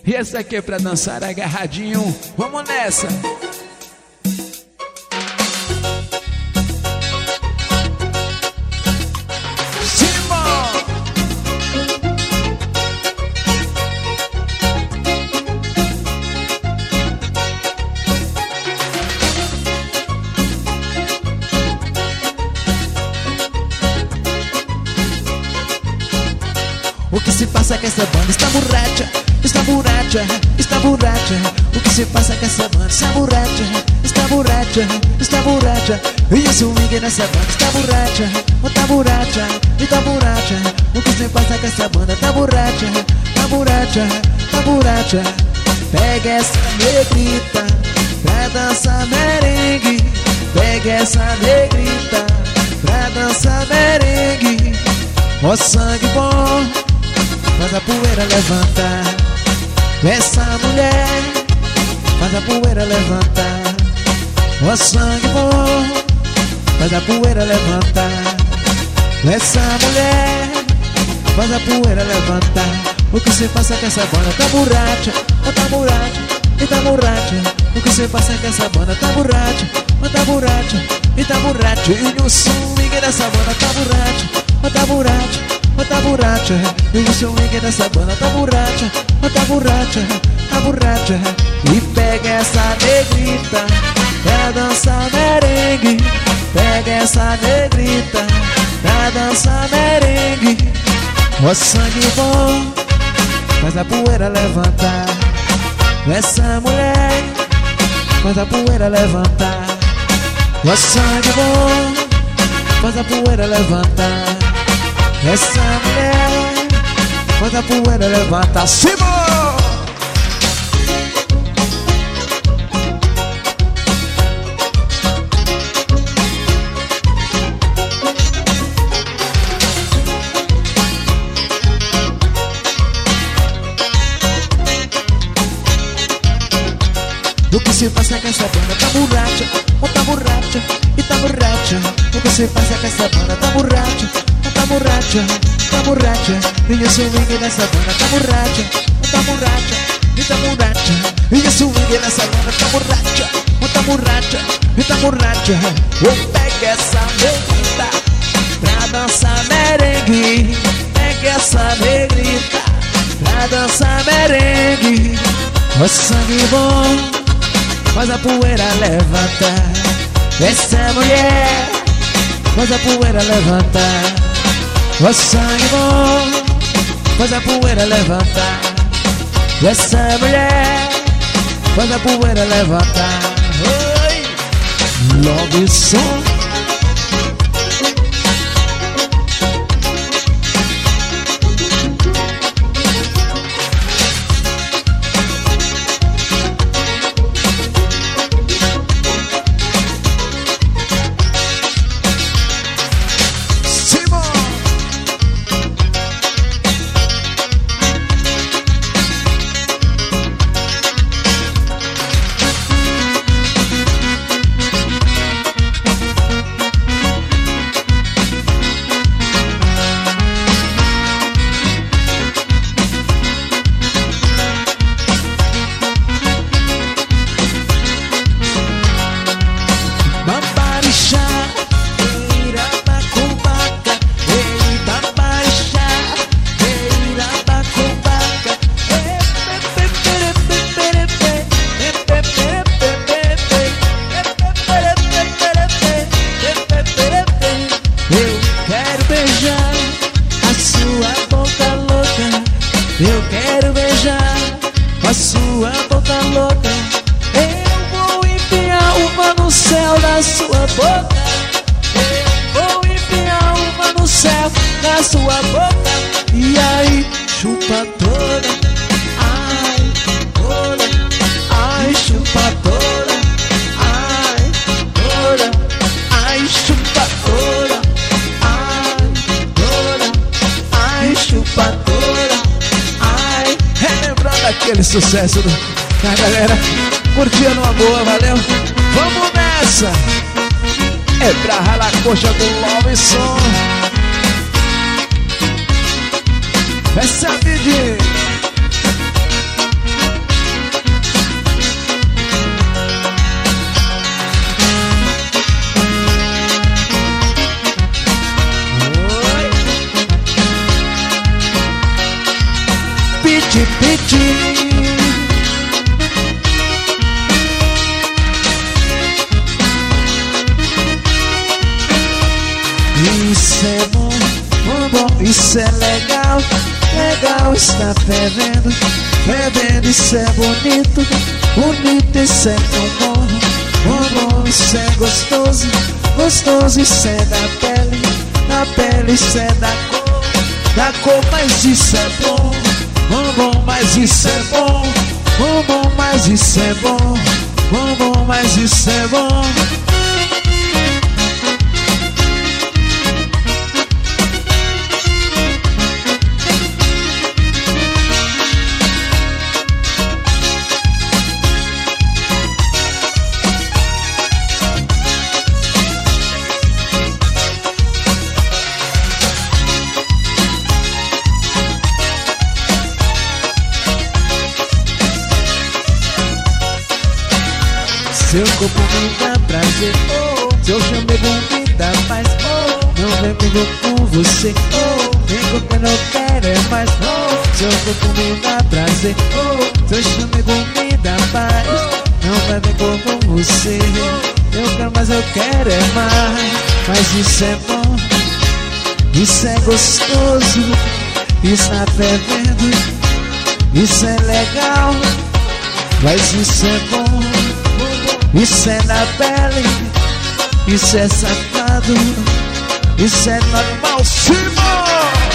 E essa aqui é pra dançar agarradinho. Vamos nessa! O que se passa com essa banda está borracha, está borracha, está borracha. O que se passa com essa banda está borracha, está borracha, está borracha. E o swing nessa banda está borracha, está borracha, está borracha. O que se passa com essa banda está borracha, está borracha, está borracha. Pega essa negrita pra dançar merengue, pega essa negrita pra dançar merengue. Ó sangue bom, faz a poeira levantar. Essa mulher faz a poeira levantar. Ó sangue bom, faz a poeira levantar. Essa mulher faz a poeira levantar. O que se passa com essa banda tá borracha, tá borracha, e tá borracha. O que se passa com essa banda tá borracha, tá borracha, e tá borracha. E o swing dessa banda tá borracha, tá borracha, tá borracha. E o swing dessa banda tá borracha, tá borracha, tá borracha. E pega essa negrita pra dançar merengue, pega essa negrita pra dançar merengue. Ó sangue bom, faz a poeira levantar. Essa mulher faz a poeira levantar. Ó sangue bom, faz a poeira levantar. Essa mulher faz a poeira levantar. Simão! O que se passa com essa banda tá borracha, tá borracha, e tá borracha. O que se passa com essa banda tá borracha, tá borracha, tá borracha. E o swing dessa banda tá borracha, tá borracha, e tá borracha. E o swing dessa banda tá borracha, tá borracha, e tá borracha. Eu pego essa negrita pra dançar merengue, pega essa negrita pra dançar merengue. Ó sangue bom, faz a poeira levantar. Essa mulher faz a poeira levantar. Ó sangue bom, faz a poeira levantar. Essa mulher faz a poeira levantar. Oi, Lobson. Eu quero beijar a sua boca louca. Eu vou enfiar uma no céu da sua boca. Eu vou enfiar uma no céu da sua boca. E aí, chupa toda. Ai, toda. Ai, chupa toda. Ai, toda. Ai, chupa toda. Ai, toda. Ai, chupa toda. Relembrando aquele sucesso da galera curtindo uma boa, valeu? Vamos nessa! É pra ralar a coxa do Lobson. Essa é a pedir. Isso é bom, bom, bom, isso é legal. Legal, está fervendo, fervendo, isso é bonito. Bonito, isso é tão bom. Bom, bom, isso é gostoso. Gostoso, isso é da pele. Da pele, isso é da cor, mas isso é bom. Bom, bom, mas isso é bom. Bom, bom, mas isso é bom. Bom, bom, mas isso é bom. Seu corpo me dá prazer, oh. Seu chamego me dá paz, oh. Não vem comigo com você, oh. Vem com quem não quero é mais, oh. Seu corpo me dá prazer, oh. Seu chamego me dá paz, oh. Não vai vir com você, eu quero mais, eu quero é mais. Mas isso é bom, isso é gostoso, isso tá fervendo, isso é legal. Mas isso é bom, isso é na pele, isso é safado, isso é normal, Simão!